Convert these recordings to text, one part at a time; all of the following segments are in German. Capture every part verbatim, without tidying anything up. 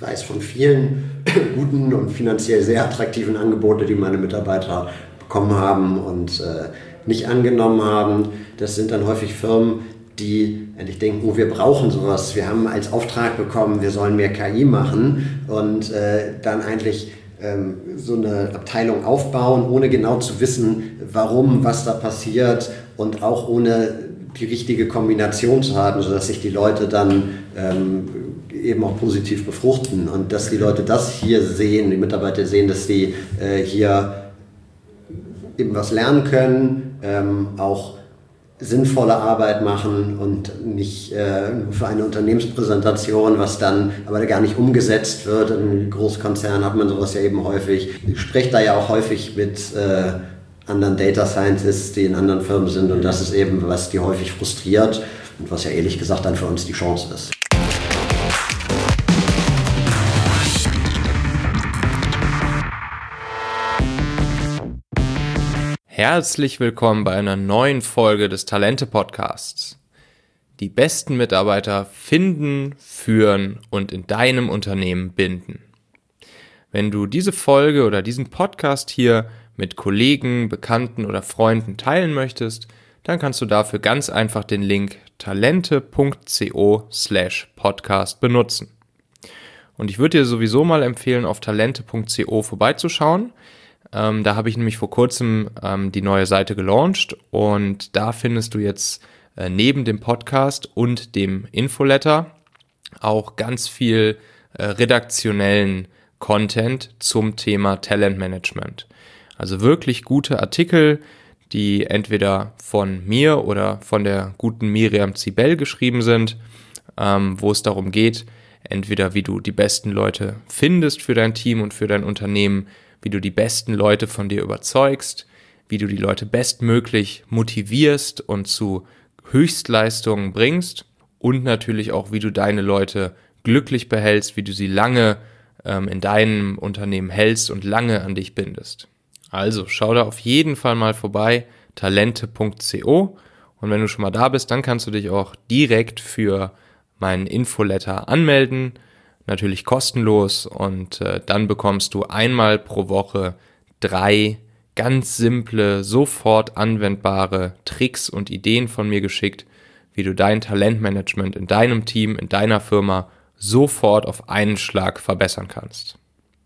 Preis von vielen guten und finanziell sehr attraktiven Angeboten, die meine Mitarbeiter bekommen haben und äh, nicht angenommen haben. Das sind dann häufig Firmen, die endlich denken, oh, wir brauchen sowas. Wir haben als Auftrag bekommen, wir sollen mehr K I machen und äh, dann eigentlich ähm, so eine Abteilung aufbauen, ohne genau zu wissen, warum, was da passiert und auch ohne die richtige Kombination zu haben, sodass sich die Leute dann ähm, eben auch positiv befruchten und dass die Leute das hier sehen, die Mitarbeiter sehen, dass sie äh, hier eben was lernen können, ähm, auch sinnvolle Arbeit machen und nicht äh, nur für eine Unternehmenspräsentation, was dann aber gar nicht umgesetzt wird. In Großkonzernen hat man sowas ja eben häufig. Ich spreche da ja auch häufig mit äh, anderen Data Scientists, die in anderen Firmen sind und das ist eben, was die häufig frustriert und was ja ehrlich gesagt dann für uns die Chance ist. Herzlich willkommen bei einer neuen Folge des Talente-Podcasts. Die besten Mitarbeiter finden, führen und in deinem Unternehmen binden. Wenn du diese Folge oder diesen Podcast hier mit Kollegen, Bekannten oder Freunden teilen möchtest, dann kannst du dafür ganz einfach den Link talente.co slash podcast benutzen. Und ich würde dir sowieso mal empfehlen, auf talente.co vorbeizuschauen. Ähm, da habe ich nämlich vor kurzem ähm, die neue Seite gelauncht und da findest du jetzt äh, neben dem Podcast und dem Infoletter auch ganz viel äh, redaktionellen Content zum Thema Talentmanagement. Also wirklich gute Artikel, die entweder von mir oder von der guten Miriam Zibel geschrieben sind, ähm, wo es darum geht, entweder wie du die besten Leute findest für dein Team und für dein Unternehmen, wie du die besten Leute von dir überzeugst, wie du die Leute bestmöglich motivierst und zu Höchstleistungen bringst und natürlich auch, wie du deine Leute glücklich behältst, wie du sie lange ähm, in deinem Unternehmen hältst und lange an dich bindest. Also schau da auf jeden Fall mal vorbei, talente.co und wenn du schon mal da bist, dann kannst du dich auch direkt für meinen Infoletter anmelden, natürlich kostenlos und äh, dann bekommst du einmal pro Woche drei ganz simple, sofort anwendbare Tricks und Ideen von mir geschickt, wie du dein Talentmanagement in deinem Team, in deiner Firma sofort auf einen Schlag verbessern kannst.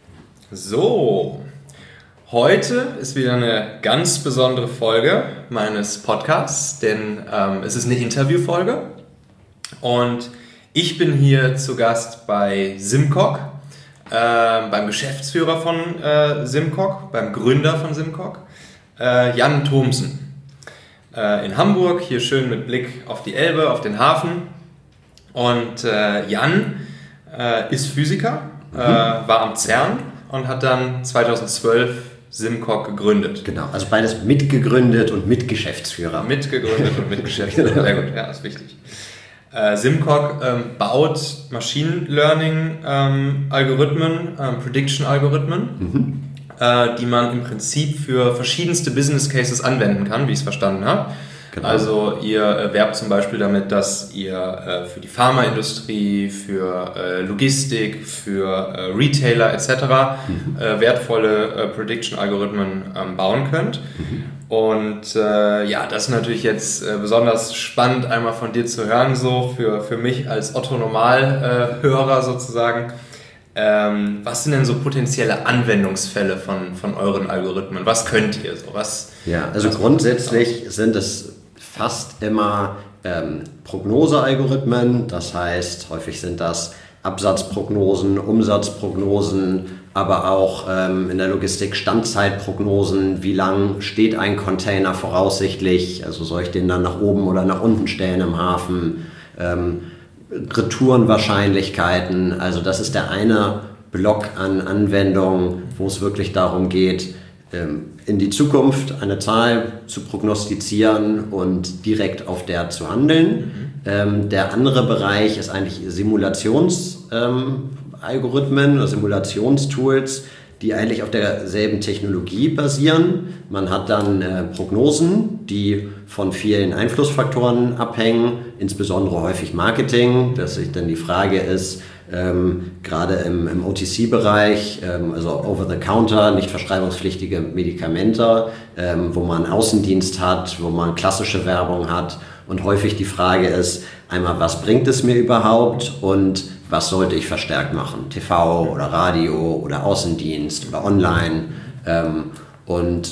So, heute ist wieder eine ganz besondere Folge meines Podcasts, denn ähm, es ist eine Interviewfolge und ich bin hier zu Gast bei SimCog, äh, beim Geschäftsführer von äh, SimCog, beim Gründer von SimCog, äh, Jan Thomsen. Äh, in Hamburg, hier schön mit Blick auf die Elbe, auf den Hafen. Und äh, Jan äh, ist Physiker, äh, war am CERN und hat dann zweitausendzwölf SimCog gegründet. Genau, also beides mitgegründet und Mitgeschäftsführer. Mitgegründet und Mitgeschäftsführer, sehr gut, ja, ist wichtig. Äh, SimCog ähm, baut Machine Learning ähm, Algorithmen, ähm, Prediction Algorithmen, mhm. äh, die man im Prinzip für verschiedenste Business Cases anwenden kann, wie ich es verstanden habe. Genau. Also ihr äh, werbt zum Beispiel damit, dass ihr äh, für die Pharmaindustrie, für äh, Logistik, für äh, Retailer et cetera mhm. äh, wertvolle äh, Prediction-Algorithmen ähm, bauen könnt. Mhm. Und äh, ja, das ist natürlich jetzt äh, besonders spannend, einmal von dir zu hören, so für, für mich als Otto-Normal-Hörer äh, sozusagen. Ähm, was sind denn so potenzielle Anwendungsfälle von, von euren Algorithmen? Was könnt ihr so? Was, ja, also grundsätzlich sind es fast immer ähm, Prognosealgorithmen. Das heißt, häufig sind das Absatzprognosen, Umsatzprognosen, aber auch ähm, in der Logistik Standzeitprognosen. Wie lang steht ein Container voraussichtlich? Also soll ich den dann nach oben oder nach unten stellen im Hafen? Ähm, Retourenwahrscheinlichkeiten, also das ist der eine Block an Anwendungen, wo es wirklich darum geht, in die Zukunft eine Zahl zu prognostizieren und direkt auf der zu handeln. Mhm. Der andere Bereich ist eigentlich Simulationsalgorithmen oder Simulationstools, die eigentlich auf derselben Technologie basieren. Man hat dann äh, Prognosen, die von vielen Einflussfaktoren abhängen, insbesondere häufig Marketing, dass sich dann die Frage ist, ähm, gerade im, im O T C-Bereich, ähm, also Over-the-Counter, nicht verschreibungspflichtige Medikamente, ähm, wo man Außendienst hat, wo man klassische Werbung hat und häufig die Frage ist, einmal, was bringt es mir überhaupt und was sollte ich verstärkt machen? T V oder Radio oder Außendienst oder online. Ähm, und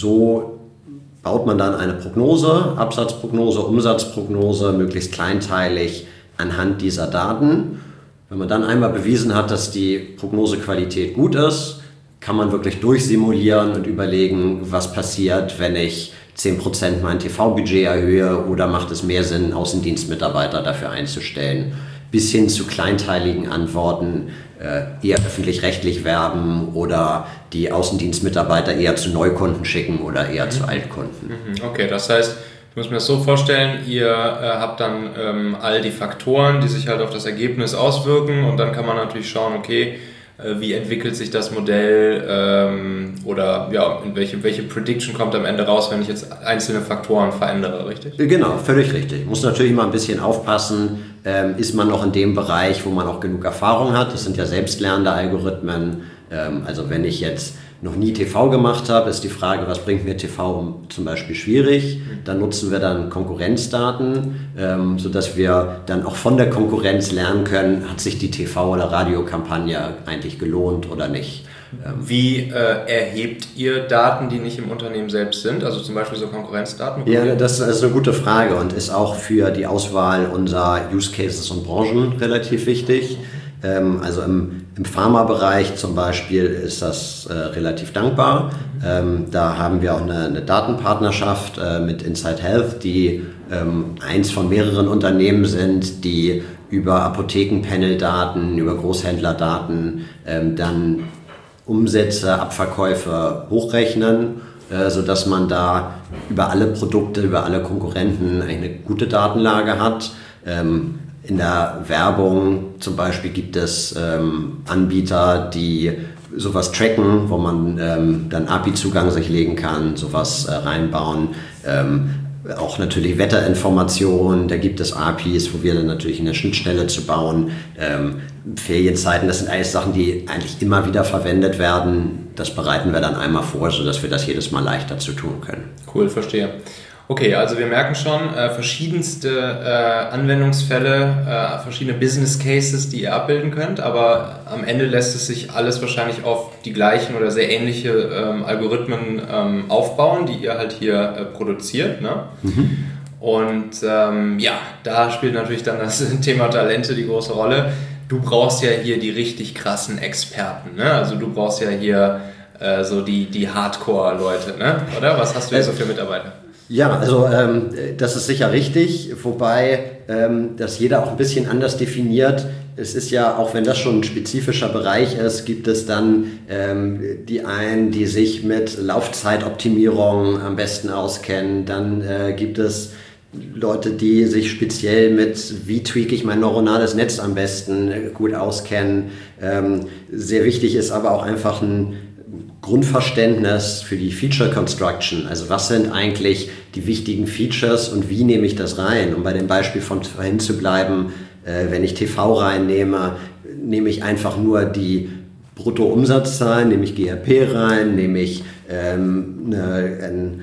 so baut man dann eine Prognose, Absatzprognose, Umsatzprognose, möglichst kleinteilig anhand dieser Daten. Wenn man dann einmal bewiesen hat, dass die Prognosequalität gut ist, kann man wirklich durchsimulieren und überlegen, was passiert, wenn ich zehn Prozent mein T V-Budget erhöhe oder macht es mehr Sinn, Außendienstmitarbeiter dafür einzustellen, bis hin zu kleinteiligen Antworten, äh, eher öffentlich-rechtlich werben oder die Außendienstmitarbeiter eher zu Neukunden schicken oder eher mhm. zu Altkunden. Okay, das heißt, ich muss mir das so vorstellen, ihr äh, habt dann ähm, all die Faktoren, die sich halt auf das Ergebnis auswirken und dann kann man natürlich schauen, okay, äh, wie entwickelt sich das Modell ähm, oder ja, in welche, welche Prediction kommt am Ende raus, wenn ich jetzt einzelne Faktoren verändere, richtig? Genau, völlig richtig. Muss natürlich immer ein bisschen aufpassen, ähm, ist man noch in dem Bereich, wo man auch genug Erfahrung hat. Das sind ja selbstlernende Algorithmen. Ähm, also wenn ich jetzt noch nie T V gemacht habe, ist die Frage, was bringt mir T V zum Beispiel schwierig. Dann nutzen wir dann Konkurrenzdaten, ähm, sodass wir dann auch von der Konkurrenz lernen können, hat sich die T V- oder Radiokampagne eigentlich gelohnt oder nicht. Ähm, Wie äh, erhebt ihr Daten, die nicht im Unternehmen selbst sind, also zum Beispiel so Konkurrenzdaten? Ja, das ist eine gute Frage und ist auch für die Auswahl unserer Use Cases und Branchen relativ wichtig. Also im, im Pharmabereich zum Beispiel ist das äh, relativ dankbar. Ähm, da haben wir auch eine, eine Datenpartnerschaft äh, mit Inside Health, die ähm, eins von mehreren Unternehmen sind, die über Apothekenpanel-Daten, über Großhändlerdaten ähm, dann Umsätze, Abverkäufe hochrechnen, äh, sodass man da über alle Produkte, über alle Konkurrenten eine gute Datenlage hat. Ähm, In der Werbung zum Beispiel gibt es ähm, Anbieter, die sowas tracken, wo man ähm, dann A P I-Zugang sich legen kann, sowas äh, reinbauen. Ähm, auch natürlich Wetterinformationen, da gibt es A P Is, wo wir dann natürlich eine Schnittstelle zu bauen. Ähm, Ferienzeiten, das sind alles Sachen, die eigentlich immer wieder verwendet werden. Das bereiten wir dann einmal vor, sodass wir das jedes Mal leichter zu tun können. Cool, verstehe. Okay, also wir merken schon äh, verschiedenste äh, Anwendungsfälle, äh, verschiedene Business Cases, die ihr abbilden könnt, aber am Ende lässt es sich alles wahrscheinlich auf die gleichen oder sehr ähnliche ähm, Algorithmen ähm, aufbauen, die ihr halt hier äh, produziert, ne? Mhm. Und ähm, ja, da spielt natürlich dann das Thema Talente die große Rolle. Du brauchst ja hier die richtig krassen Experten, ne? Also du brauchst ja hier äh, so die, die Hardcore-Leute, ne? Oder? Was hast du hier so für Mitarbeiter? Ja, also ähm, das ist sicher richtig, wobei ähm, das jeder auch ein bisschen anders definiert. Es ist ja, auch wenn das schon ein spezifischer Bereich ist, gibt es dann ähm, die einen, die sich mit Laufzeitoptimierung am besten auskennen. Dann äh, gibt es Leute, die sich speziell mit, wie tweake ich mein neuronales Netz am besten, äh, gut auskennen. Ähm, sehr wichtig ist aber auch einfach ein Grundverständnis für die Feature Construction, also was sind eigentlich die wichtigen Features und wie nehme ich das rein? Um bei dem Beispiel von vorhin zu bleiben, äh, wenn ich T V reinnehme, nehme ich einfach nur die Bruttoumsatzzahlen, nehme ich G R P rein, nehme ich ähm, eine, ein,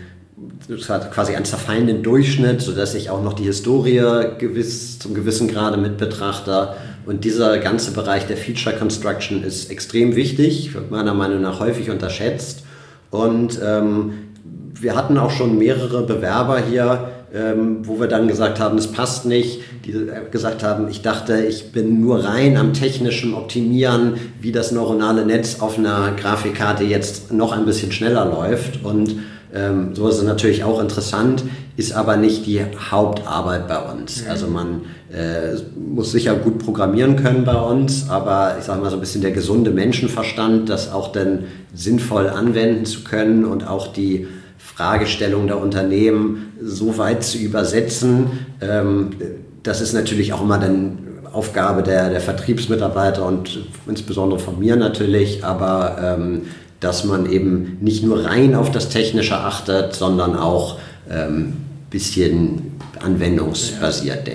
quasi einen zerfallenden Durchschnitt, sodass ich auch noch die Historie gewiss, zum gewissen Grade mit betrachte. Und dieser ganze Bereich der Feature Construction ist extrem wichtig, wird meiner Meinung nach häufig unterschätzt. Und ähm, wir hatten auch schon mehrere Bewerber hier, ähm, wo wir dann gesagt haben, es passt nicht, die gesagt haben, ich dachte, ich bin nur rein am technischen Optimieren, wie das neuronale Netz auf einer Grafikkarte jetzt noch ein bisschen schneller läuft. Und ähm, so ist es natürlich auch interessant, ist aber nicht die Hauptarbeit bei uns. Also man äh, muss sicher gut programmieren können bei uns, aber ich sage mal so ein bisschen der gesunde Menschenverstand, das auch dann sinnvoll anwenden zu können und auch die Fragestellung der Unternehmen so weit zu übersetzen. Ähm, das ist natürlich auch immer dann Aufgabe der, der Vertriebsmitarbeiter und insbesondere von mir natürlich, aber ähm, dass man eben nicht nur rein auf das Technische achtet, sondern auch ein ähm, bisschen anwendungsbasiert ja. denkt.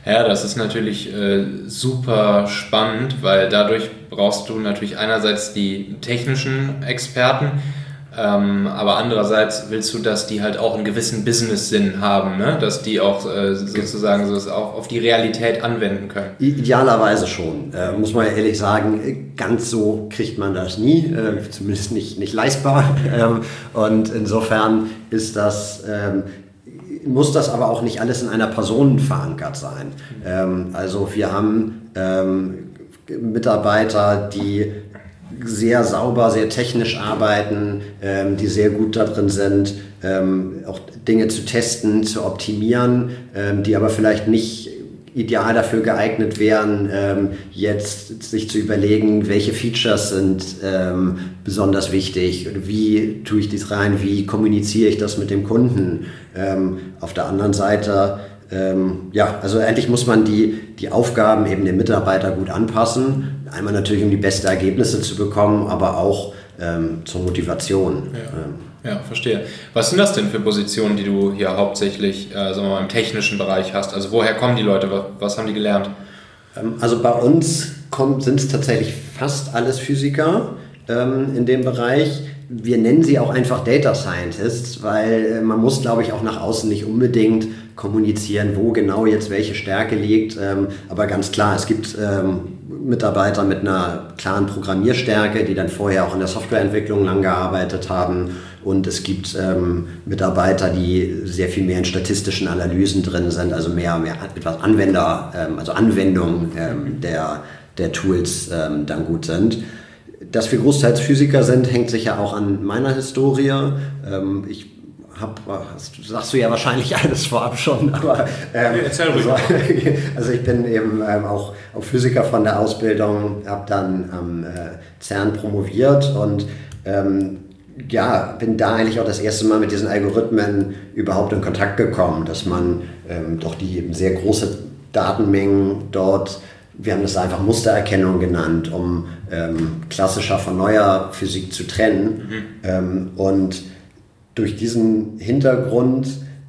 Ja, das ist natürlich äh, super spannend, weil dadurch brauchst du natürlich einerseits die technischen Experten, ähm, aber andererseits willst du, dass die halt auch einen gewissen Business-Sinn haben, ne? Dass die auch äh, sozusagen so das auch auf die Realität anwenden können. Idealerweise schon, äh, muss man ja ehrlich sagen, ganz so kriegt man das nie, äh, zumindest nicht, nicht leistbar. Ähm, und insofern ist das... Ähm, muss das aber auch nicht alles in einer Person verankert sein. Ähm, also wir haben ähm, Mitarbeiter, die sehr sauber, sehr technisch arbeiten, ähm, die sehr gut darin sind, ähm, auch Dinge zu testen, zu optimieren, ähm, die aber vielleicht nicht ideal dafür geeignet wären, ähm, jetzt sich zu überlegen, welche Features sind ähm, besonders wichtig, wie tue ich dies rein, wie kommuniziere ich das mit dem Kunden. Ähm, auf der anderen Seite, ähm, ja, also eigentlich muss man die, die Aufgaben eben dem Mitarbeiter gut anpassen. Einmal natürlich, um die besten Ergebnisse zu bekommen, aber auch ähm, zur Motivation. Ja. Ähm, Ja, verstehe. Was sind das denn für Positionen, die du hier hauptsächlich äh, sagen wir mal, im technischen Bereich hast? Also woher kommen die Leute? Was, was haben die gelernt? Also bei uns sind es tatsächlich fast alles Physiker ähm, in dem Bereich. Wir nennen sie auch einfach Data Scientists, weil äh, man muss, glaube ich, auch nach außen nicht unbedingt kommunizieren, wo genau jetzt welche Stärke liegt. Ähm, aber ganz klar, es gibt ähm, Mitarbeiter mit einer klaren Programmierstärke, die dann vorher auch in der Softwareentwicklung lang gearbeitet haben. Und es gibt ähm, Mitarbeiter, die sehr viel mehr in statistischen Analysen drin sind, also mehr, mehr etwas Anwender, ähm, also Anwendung ähm, der, der Tools ähm, dann gut sind. Dass wir großteils Physiker sind, hängt sicher auch an meiner Historie. Ähm, ich hab, das sagst du ja wahrscheinlich alles vorab schon, aber ähm, Erzähl ruhig. also, also ich bin eben ähm, auch, auch Physiker von der Ausbildung, habe dann am äh, CERN promoviert und ähm, ja, bin da eigentlich auch das erste Mal mit diesen Algorithmen überhaupt in Kontakt gekommen, dass man ähm, doch die sehr große Datenmengen dort, wir haben das einfach Mustererkennung genannt, um ähm, klassischer von neuer Physik zu trennen. Mhm. Ähm, und durch diesen Hintergrund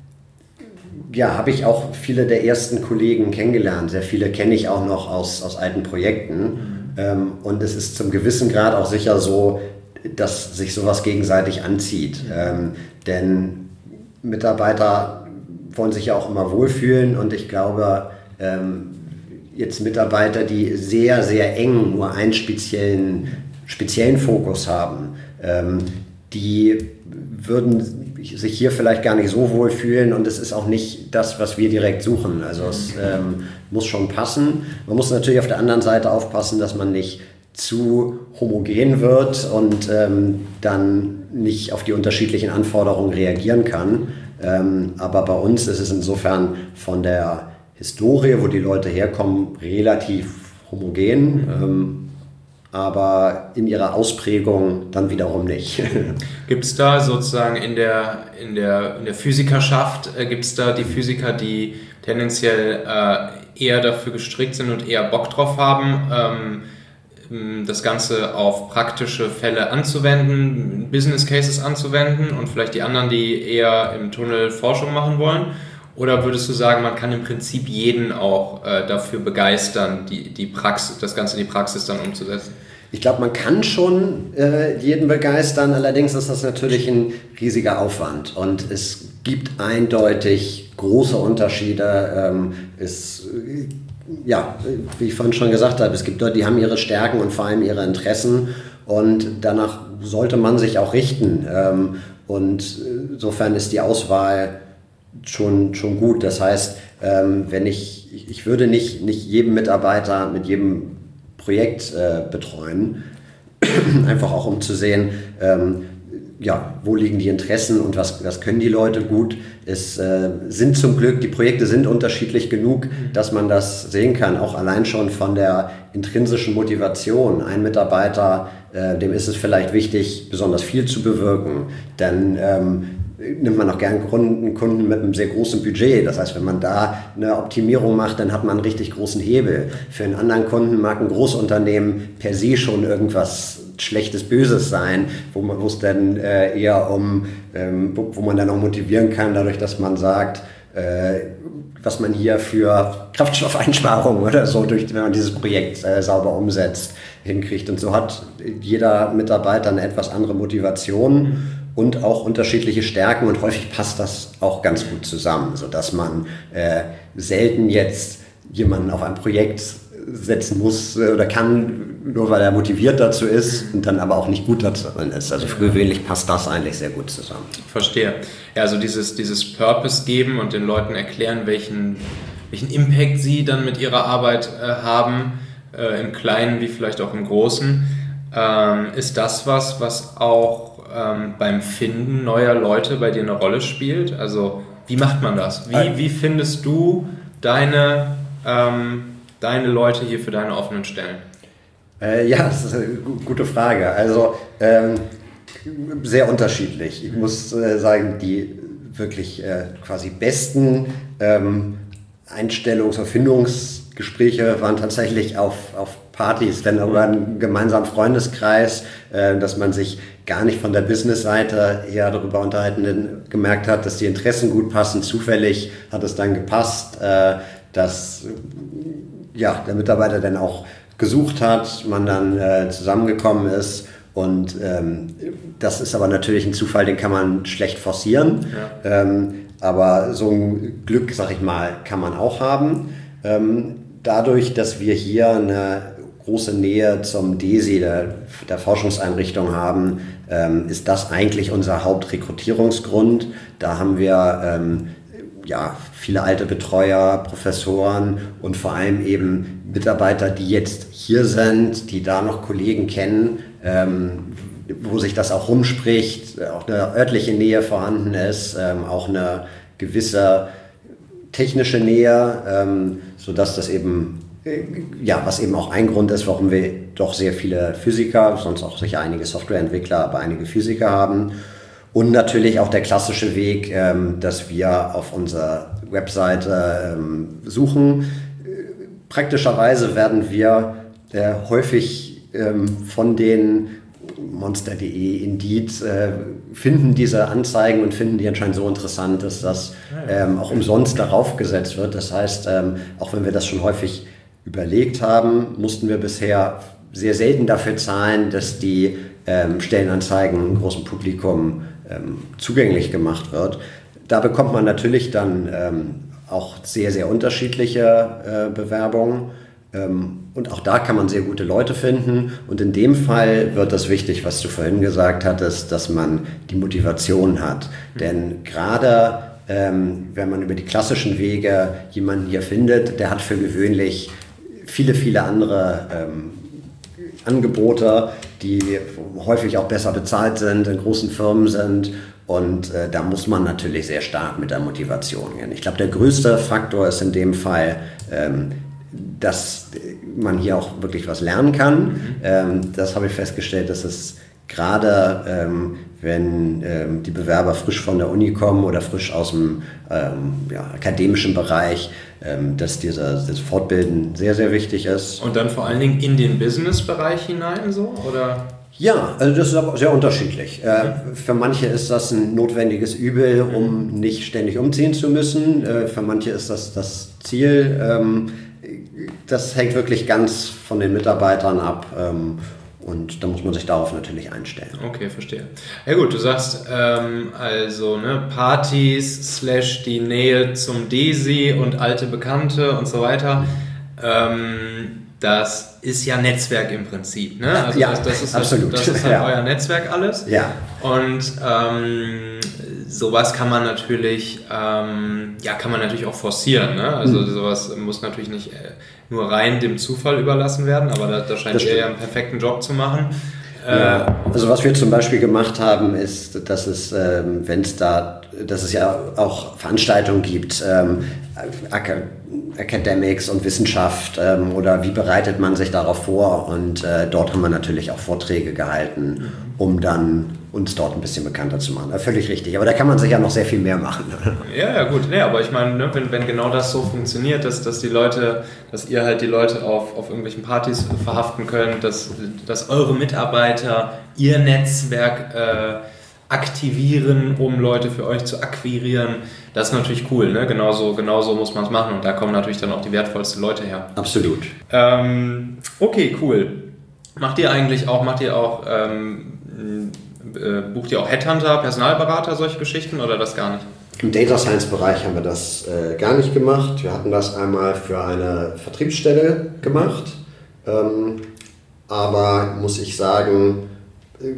ja, habe ich auch viele der ersten Kollegen kennengelernt. Sehr viele kenne ich auch noch aus, aus alten Projekten. Mhm. Ähm, und es ist zum gewissen Grad auch sicher so, dass sich sowas gegenseitig anzieht. Mhm. Ähm, denn Mitarbeiter wollen sich ja auch immer wohlfühlen und ich glaube, ähm, jetzt Mitarbeiter, die sehr, sehr eng nur einen speziellen, speziellen Fokus haben, ähm, die würden sich hier vielleicht gar nicht so wohlfühlen und es ist auch nicht das, was wir direkt suchen. Also es ähm, muss schon passen. Man muss natürlich auf der anderen Seite aufpassen, dass man nicht zu homogen wird und ähm, dann nicht auf die unterschiedlichen Anforderungen reagieren kann. Ähm, aber bei uns ist es insofern von der Historie, wo die Leute herkommen, relativ homogen, ähm, aber in ihrer Ausprägung dann wiederum nicht. Gibt es da sozusagen in der, in der, in der Physikerschaft, äh, gibt es da die Physiker, die tendenziell äh, eher dafür gestrickt sind und eher Bock drauf haben, ähm, das Ganze auf praktische Fälle anzuwenden, Business Cases anzuwenden und vielleicht die anderen, die eher im Tunnel Forschung machen wollen? Oder würdest du sagen, man kann im Prinzip jeden auch äh, dafür begeistern, die, die Praxis, das Ganze in die Praxis dann umzusetzen? Ich glaube, man kann schon äh, jeden begeistern, allerdings ist das natürlich ein riesiger Aufwand und es gibt eindeutig große Unterschiede. Ähm, es Ja, wie ich vorhin schon gesagt habe, es gibt Leute, die haben ihre Stärken und vor allem ihre Interessen und danach sollte man sich auch richten. Und insofern ist die Auswahl schon, schon gut. Das heißt, wenn ich, ich würde nicht, nicht jedem Mitarbeiter mit jedem Projekt betreuen, einfach auch um zu sehen, ja, wo liegen die Interessen und was, was können die Leute gut. Es äh, sind zum Glück, die Projekte sind unterschiedlich genug, dass man das sehen kann, auch allein schon von der intrinsischen Motivation. Ein Mitarbeiter, äh, dem ist es vielleicht wichtig, besonders viel zu bewirken, dann ähm, nimmt man auch gern Kunden, Kunden mit einem sehr großen Budget. Das heißt, wenn man da eine Optimierung macht, dann hat man einen richtig großen Hebel. Für einen anderen Kunden mag ein Großunternehmen per se schon irgendwas Schlechtes, Böses sein, wo man wo es dann äh, eher um, ähm, wo, wo man dann auch motivieren kann, dadurch, dass man sagt, äh, was man hier für Kraftstoffeinsparungen oder so, durch, wenn man dieses Projekt äh, sauber umsetzt, hinkriegt. Und so hat jeder Mitarbeiter eine etwas andere Motivation und auch unterschiedliche Stärken und häufig passt das auch ganz gut zusammen, sodass man äh, selten jetzt jemanden auf ein Projekt setzen muss oder kann, nur weil er motiviert dazu ist und dann aber auch nicht gut dazu ist. Also für gewöhnlich passt das eigentlich sehr gut zusammen. Verstehe. Ja, also dieses, dieses Purpose geben und den Leuten erklären, welchen, welchen Impact sie dann mit ihrer Arbeit äh, haben, äh, im Kleinen wie vielleicht auch im Großen, ähm, ist das was, was auch ähm, beim Finden neuer Leute bei dir eine Rolle spielt? Also wie macht man das? Wie, wie findest du deine ähm, deine Leute hier für deine offenen Stellen? Äh, ja, das ist eine gute Frage. Also ähm, sehr unterschiedlich. Ich muss äh, sagen, die wirklich äh, quasi besten ähm, Einstellungs- und Findungsgespräche waren tatsächlich auf, auf Partys, wenn über einen gemeinsamen Freundeskreis, äh, dass man sich gar nicht von der Business-Seite eher darüber unterhalten gemerkt hat, dass die Interessen gut passen. Zufällig hat es dann gepasst, äh, dass ja, der Mitarbeiter dann auch gesucht hat, man dann äh, zusammengekommen ist und ähm, das ist aber natürlich ein Zufall, den kann man schlecht forcieren, ja. ähm, aber so ein Glück, sag ich mal, kann man auch haben. Ähm, dadurch, dass wir hier eine große Nähe zum D E S I, der, der Forschungseinrichtung haben, ähm, ist das eigentlich unser Hauptrekrutierungsgrund. Da haben wir ähm, ja, viele alte Betreuer, Professoren und vor allem eben Mitarbeiter, die jetzt hier sind, die da noch Kollegen kennen, ähm, wo sich das auch rumspricht, auch eine örtliche Nähe vorhanden ist, ähm, auch eine gewisse technische Nähe, ähm, sodass das eben, äh, ja, was eben auch ein Grund ist, warum wir doch sehr viele Physiker, sonst auch sicher einige Softwareentwickler, aber einige Physiker haben. Und natürlich auch der klassische Weg, ähm, dass wir auf unserer Webseite ähm, suchen. Praktischerweise werden wir äh, häufig ähm, von den monster punkt de, Indeed, äh, finden diese Anzeigen und finden die anscheinend so interessant, dass das ähm, auch umsonst darauf gesetzt wird. Das heißt, ähm, auch wenn wir das schon häufig überlegt haben, mussten wir bisher sehr selten dafür zahlen, dass die ähm, Stellenanzeigen einem großen Publikum ähm, zugänglich gemacht wird. Da bekommt man natürlich dann ähm, auch sehr, sehr unterschiedliche äh, Bewerbungen. Ähm, und auch da kann man sehr gute Leute finden. Und in dem Fall wird das wichtig, was du vorhin gesagt hattest, dass man die Motivation hat. Mhm. Denn gerade ähm, wenn man über die klassischen Wege jemanden hier findet, der hat für gewöhnlich viele, viele andere ähm, Angebote, die häufig auch besser bezahlt sind, in großen Firmen sind. Und äh, da muss man natürlich sehr stark mit der Motivation gehen. Ich glaube, der größte Faktor ist in dem Fall, ähm, dass man hier auch wirklich was lernen kann. Mhm. Ähm, das habe ich festgestellt, dass es gerade, ähm, wenn ähm, die Bewerber frisch von der Uni kommen oder frisch aus dem ähm, ja, akademischen Bereich, ähm, dass dieser, das Fortbilden sehr, sehr wichtig ist. Und dann vor allen Dingen in den Business-Bereich hinein so, oder? Ja, also das ist aber sehr unterschiedlich. Äh, für manche ist das ein notwendiges Übel, um nicht ständig umziehen zu müssen. Äh, für manche ist das das Ziel. Ähm, das hängt wirklich ganz von den Mitarbeitern ab. Ähm, Und da muss man sich darauf natürlich einstellen. Okay, verstehe. Ja gut, du sagst ähm, also ne, Partys slash die Nähe zum D E S I und alte Bekannte und so weiter. Ähm, das ist ja Netzwerk im Prinzip. Ne? Also ja, das, das ist absolut. Halt, das ist halt ja. euer Netzwerk alles. Ja. Und ähm, sowas kann man natürlich, ähm, ja, kann man natürlich auch forcieren. Ne? Also mhm. sowas muss natürlich nicht äh, nur rein dem Zufall überlassen werden, aber da, da scheint ihr ja einen perfekten Job zu machen. Ja, also was wir zum Beispiel gemacht haben, ist, dass es, ähm, wenn es da, dass es ja auch Veranstaltungen gibt, ähm, Ak- Academics und Wissenschaft ähm, oder wie bereitet man sich darauf vor, und äh, dort haben wir natürlich auch Vorträge gehalten, um dann uns dort ein bisschen bekannter zu machen. Ja, völlig richtig, aber da kann man sich ja noch sehr viel mehr machen. Ja, ja gut, nee, aber ich meine, ne, wenn, wenn genau das so funktioniert, dass, dass die Leute, dass ihr halt die Leute auf, auf irgendwelchen Partys verhaften könnt, dass, dass eure Mitarbeiter ihr Netzwerk äh, aktivieren, um Leute für euch zu akquirieren. Das ist natürlich cool, ne? Genauso, genauso muss man es machen und da kommen natürlich dann auch die wertvollsten Leute her. Absolut. Ähm, okay, cool. Macht ihr eigentlich auch, macht ihr auch, ähm, äh, bucht ihr auch Headhunter, Personalberater, solche Geschichten oder das gar nicht? Im Data Science Bereich haben wir das äh, gar nicht gemacht. Wir hatten das einmal für eine Vertriebsstelle gemacht, ähm, aber muss ich sagen, äh,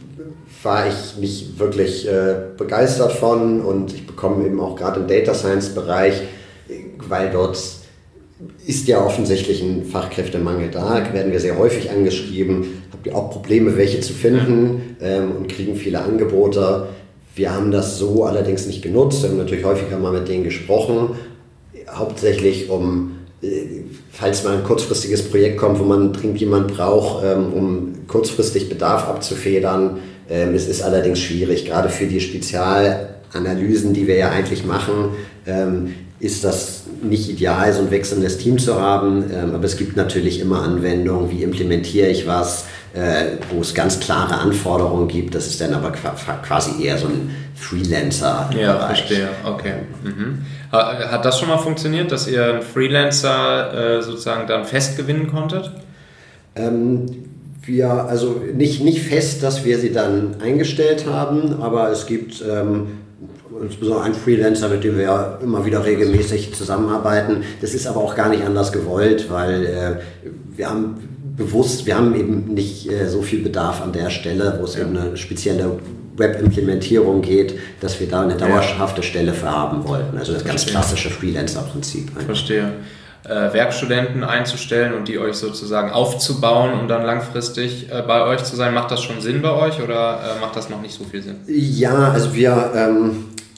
war ich nicht wirklich äh, begeistert von und ich bekomme eben auch gerade im Data Science Bereich, weil dort ist ja offensichtlich ein Fachkräftemangel da, werden wir sehr häufig angeschrieben, habt ihr auch Probleme, welche zu finden ähm, und kriegen viele Angebote. Wir haben das so allerdings nicht genutzt, wir haben natürlich häufiger mal mit denen gesprochen, hauptsächlich um, äh, falls mal ein kurzfristiges Projekt kommt, wo man dringend jemand braucht, ähm, um kurzfristig Bedarf abzufedern. Ähm, es ist allerdings schwierig, gerade für die Spezialanalysen, die wir ja eigentlich machen, ähm, ist das nicht ideal, so ein wechselndes Team zu haben, ähm, aber es gibt natürlich immer Anwendungen, wie implementiere ich was, äh, wo es ganz klare Anforderungen gibt, das ist dann aber quasi eher so ein Freelancer-Bereich. Ja, verstehe, okay. Mhm. Hat das schon mal funktioniert, dass ihr einen Freelancer äh, sozusagen dann fest gewinnen konntet? Ähm, wir, also nicht, nicht fest, dass wir sie dann eingestellt haben, aber es gibt ähm, insbesondere ein Freelancer, mit dem wir immer wieder regelmäßig zusammenarbeiten. Das ist aber auch gar nicht anders gewollt, weil äh, wir haben bewusst, wir haben eben nicht äh, so viel Bedarf an der Stelle, wo es ja. eben eine spezielle Web-Implementierung geht, dass wir da eine dauerhafte ja. Stelle für haben wollten. Also das ganz klassische Freelancer-Prinzip. Verstehe. Äh, Werkstudenten einzustellen und die euch sozusagen aufzubauen und dann langfristig äh, bei euch zu sein, macht das schon Sinn bei euch oder äh, macht das noch nicht so viel Sinn? Ja, also wir... Ähm,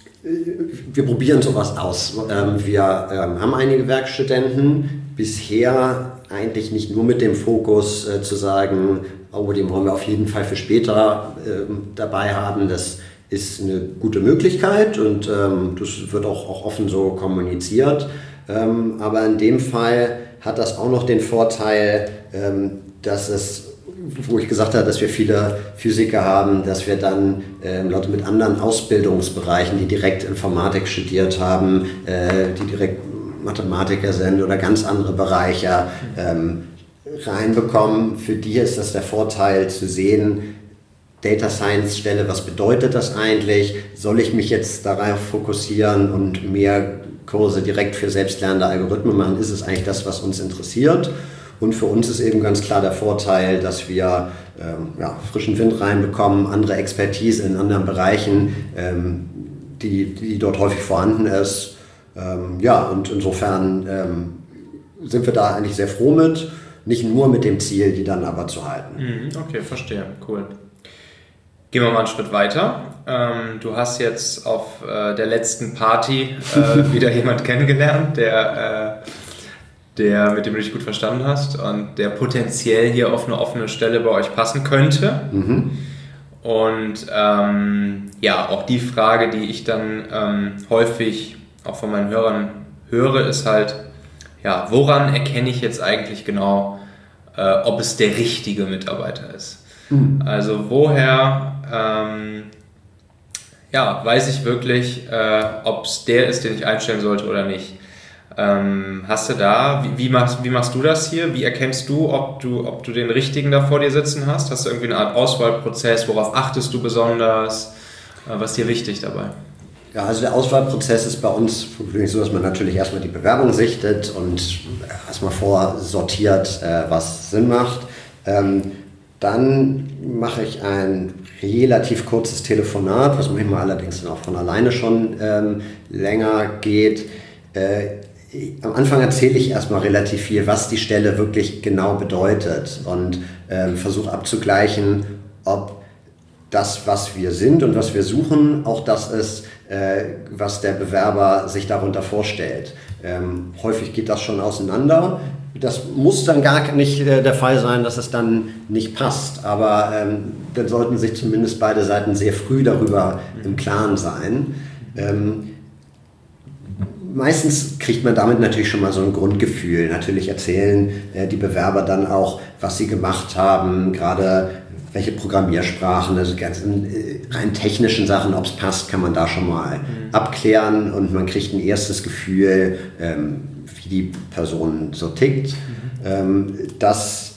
Wir probieren sowas aus. Wir haben einige Werkstudenten, bisher eigentlich nicht nur mit dem Fokus zu sagen, oh, den wollen wir auf jeden Fall für später dabei haben. Das ist eine gute Möglichkeit und das wird auch, auch offen so kommuniziert. Aber in dem Fall hat das auch noch den Vorteil, dass es, wo ich gesagt habe, dass wir viele Physiker haben, dass wir dann äh, Leute mit anderen Ausbildungsbereichen, die direkt Informatik studiert haben, äh, die direkt Mathematiker sind oder ganz andere Bereiche ähm, reinbekommen. Für die ist das der Vorteil zu sehen, Data Science Stelle, was bedeutet das eigentlich? Soll ich mich jetzt darauf fokussieren und mehr Kurse direkt für selbstlernende Algorithmen machen? Ist es eigentlich das, was uns interessiert? Und für uns ist eben ganz klar der Vorteil, dass wir ähm, ja, frischen Wind reinbekommen, andere Expertise in anderen Bereichen, ähm, die, die dort häufig vorhanden ist. Ähm, ja, und insofern ähm, sind wir da eigentlich sehr froh mit, nicht nur mit dem Ziel, die dann aber zu halten. Okay, verstehe, cool. Gehen wir mal einen Schritt weiter. Ähm, du hast jetzt auf äh, der letzten Party äh, wieder jemand kennengelernt, der... Äh, der, mit dem du dich gut verstanden hast und der potenziell hier auf eine offene Stelle bei euch passen könnte. Mhm. Und ähm, ja, auch die Frage, die ich dann ähm, häufig auch von meinen Hörern höre, ist halt, ja, woran erkenne ich jetzt eigentlich genau, äh, ob es der richtige Mitarbeiter ist? Mhm. Also woher ähm, ja, weiß ich wirklich, äh, ob es der ist, den ich einstellen sollte oder nicht? Ähm, hast du da, wie, wie, machst, wie machst du das hier? Wie erkennst du, ob du, ob du den richtigen da vor dir sitzen hast? Hast du irgendwie eine Art Auswahlprozess? Worauf achtest du besonders? Äh, was ist dir wichtig dabei? Ja, also der Auswahlprozess ist bei uns so, dass man natürlich erstmal die Bewerbung sichtet und erstmal vorsortiert, äh, was Sinn macht. Ähm, dann mache ich ein relativ kurzes Telefonat, was manchmal allerdings dann auch von alleine schon ähm, länger geht. Äh, Am Anfang erzähle ich erstmal relativ viel, was die Stelle wirklich genau bedeutet und äh, versuche abzugleichen, ob das, was wir sind und was wir suchen, auch das ist, äh, was der Bewerber sich darunter vorstellt. Ähm, häufig geht das schon auseinander. Das muss dann gar nicht äh, der Fall sein, dass es dann nicht passt, aber ähm, dann sollten sich zumindest beide Seiten sehr früh darüber im Klaren sein. Ähm, Meistens kriegt man damit natürlich schon mal so ein Grundgefühl. Natürlich erzählen äh, die Bewerber dann auch, was sie gemacht haben, gerade welche Programmiersprachen, also ganzen äh, rein technischen Sachen, ob es passt, kann man da schon mal mhm. abklären und man kriegt ein erstes Gefühl, ähm, wie die Person so tickt. Mhm. Ähm, das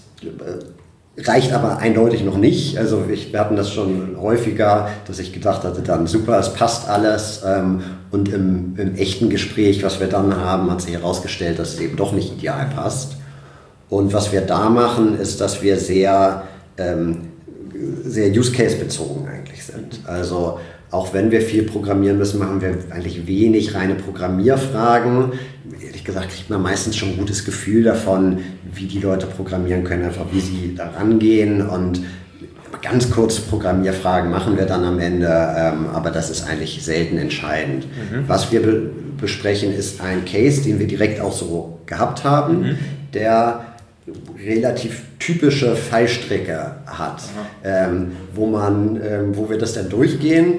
äh, reicht aber eindeutig noch nicht. Also ich, wir hatten das schon häufiger, dass ich gedacht hatte, dann super, es passt alles. Ähm, und im, im echten Gespräch, was wir dann haben, hat sich herausgestellt, dass es eben doch nicht ideal passt. Und was wir da machen, ist, dass wir sehr, ähm, sehr Use-Case-bezogen eigentlich sind. Also auch wenn wir viel programmieren müssen, machen wir eigentlich wenig reine Programmierfragen. Ehrlich gesagt kriegt man meistens schon ein gutes Gefühl davon, wie die Leute programmieren können, einfach wie sie da rangehen. Und ganz kurze Programmierfragen machen wir dann am Ende, ähm, aber das ist eigentlich selten entscheidend. Mhm. Was wir be- besprechen, ist ein Case, den wir direkt auch so gehabt haben, mhm. der relativ typische Fallstricke hat, ähm, wo man, ähm, wo wir das dann durchgehen,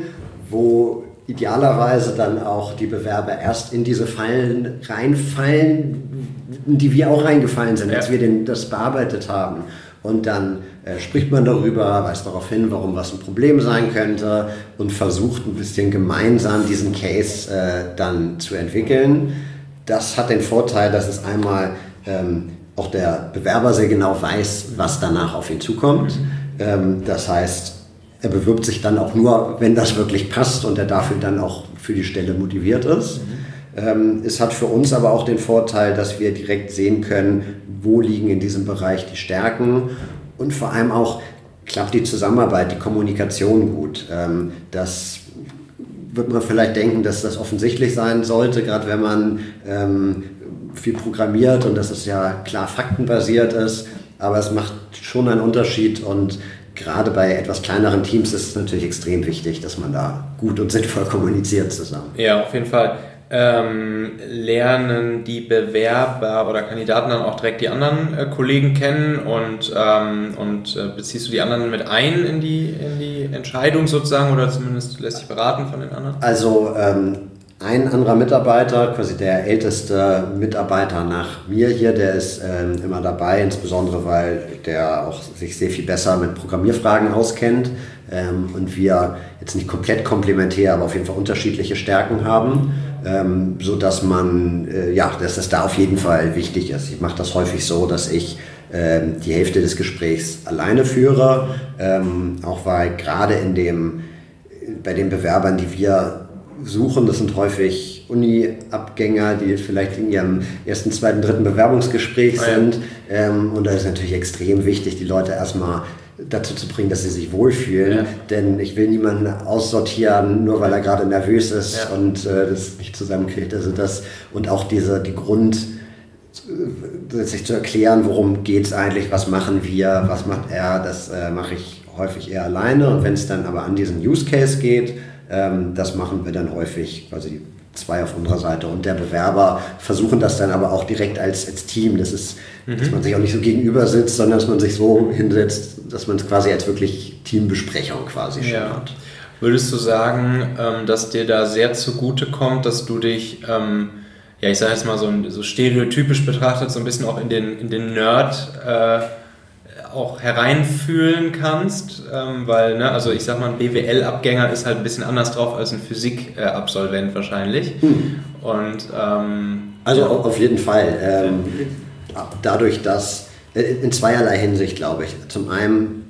wo idealerweise dann auch die Bewerber erst in diese Fallen reinfallen, in die wir auch reingefallen sind, ja. als wir den, das bearbeitet haben. Und dann äh, spricht man darüber, weist darauf hin, warum was ein Problem sein könnte und versucht ein bisschen gemeinsam diesen Case äh, dann zu entwickeln. Das hat den Vorteil, dass es einmal ähm, auch der Bewerber sehr genau weiß, was danach auf ihn zukommt. Mhm. Ähm, das heißt, er bewirbt sich dann auch nur, wenn das wirklich passt und er dafür dann auch für die Stelle motiviert ist. Mhm. Ähm, es hat für uns aber auch den Vorteil, dass wir direkt sehen können, wo liegen in diesem Bereich die Stärken und vor allem auch klappt die Zusammenarbeit, die Kommunikation gut. Ähm, das wird man vielleicht denken, dass das offensichtlich sein sollte, gerade wenn man ähm, viel programmiert und dass es ja klar faktenbasiert ist, aber es macht schon einen Unterschied und gerade bei etwas kleineren Teams ist es natürlich extrem wichtig, dass man da gut und sinnvoll kommuniziert zusammen. Ja, auf jeden Fall. Ähm, lernen die Bewerber oder Kandidaten dann auch direkt die anderen äh, Kollegen kennen und, ähm, und äh, beziehst du die anderen mit ein in die, in die Entscheidung sozusagen oder zumindest lässt sich beraten von den anderen? Also ähm, ein anderer Mitarbeiter, quasi der älteste Mitarbeiter nach mir hier, der ist ähm, immer dabei, insbesondere weil der auch sich sehr viel besser mit Programmierfragen auskennt ähm, und wir jetzt nicht komplett komplementär, aber auf jeden Fall unterschiedliche Stärken haben, ähm, so dass man, äh, ja, dass das da auf jeden Fall wichtig ist. Ich mache das häufig so, dass ich ähm, die Hälfte des Gesprächs alleine führe, ähm, auch weil gerade in dem, bei den Bewerbern, die wir suchen, das sind häufig Uni-Abgänger, die vielleicht in ihrem ersten, zweiten, dritten Bewerbungsgespräch sind. Ja. Ähm, und da ist natürlich extrem wichtig, die Leute erstmal dazu zu bringen, dass sie sich wohlfühlen. Ja. Denn ich will niemanden aussortieren, nur weil er gerade nervös ist ja. und äh, das nicht zusammenkriegt. Also das und auch diese die Grund sich zu erklären, worum geht es eigentlich, was machen wir, was macht er, das äh, mache ich häufig eher alleine. Und wenn es dann aber an diesen Use Case geht, ähm, das machen wir dann häufig quasi zwei auf unserer Seite und der Bewerber versuchen das dann aber auch direkt als, als Team. Das ist, mhm. dass man sich auch nicht so gegenüber sitzt, sondern dass man sich so hinsetzt, dass man es quasi als wirklich Teambesprechung quasi schon ja. hat. Würdest du sagen, ähm, dass dir da sehr zugute kommt, dass du dich, ähm, ja ich sage jetzt mal so, so stereotypisch betrachtet, so ein bisschen auch in den, in den Nerd äh, auch hereinfühlen kannst, ähm, weil, ne, also ich sag mal, ein B W L-Abgänger ist halt ein bisschen anders drauf als ein Physik-Absolvent wahrscheinlich. Hm. Und, ähm, also ja. auf jeden Fall. Ähm, dadurch, dass, in zweierlei Hinsicht glaube ich. Zum einen,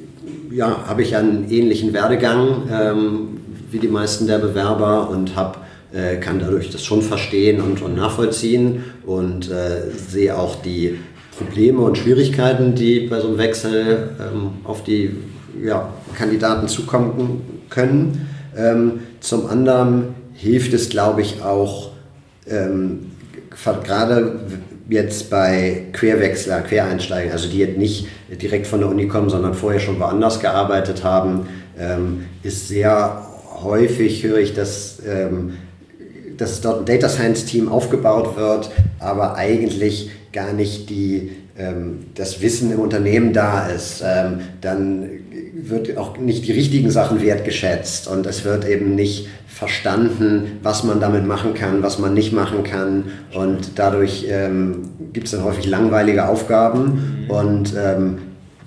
ja, habe ich einen ähnlichen Werdegang ähm, wie die meisten der Bewerber und habe äh, kann dadurch das schon verstehen und, und nachvollziehen und äh, sehe auch die Probleme und Schwierigkeiten, die bei so einem Wechsel ähm, auf die ja, Kandidaten zukommen können. Ähm, zum anderen hilft es, glaube ich, auch ähm, gerade jetzt bei Querwechsler, Quereinsteigern, also die jetzt nicht direkt von der Uni kommen, sondern vorher schon woanders gearbeitet haben, ähm, ist sehr häufig, höre ich, dass, ähm, dass dort ein Data Science Team aufgebaut wird, aber eigentlich gar nicht die, ähm, das Wissen im Unternehmen da ist, ähm, dann wird auch nicht die richtigen Sachen wertgeschätzt und es wird eben nicht verstanden, was man damit machen kann, was man nicht machen kann und dadurch ähm, gibt es dann häufig langweilige Aufgaben mhm. und ähm,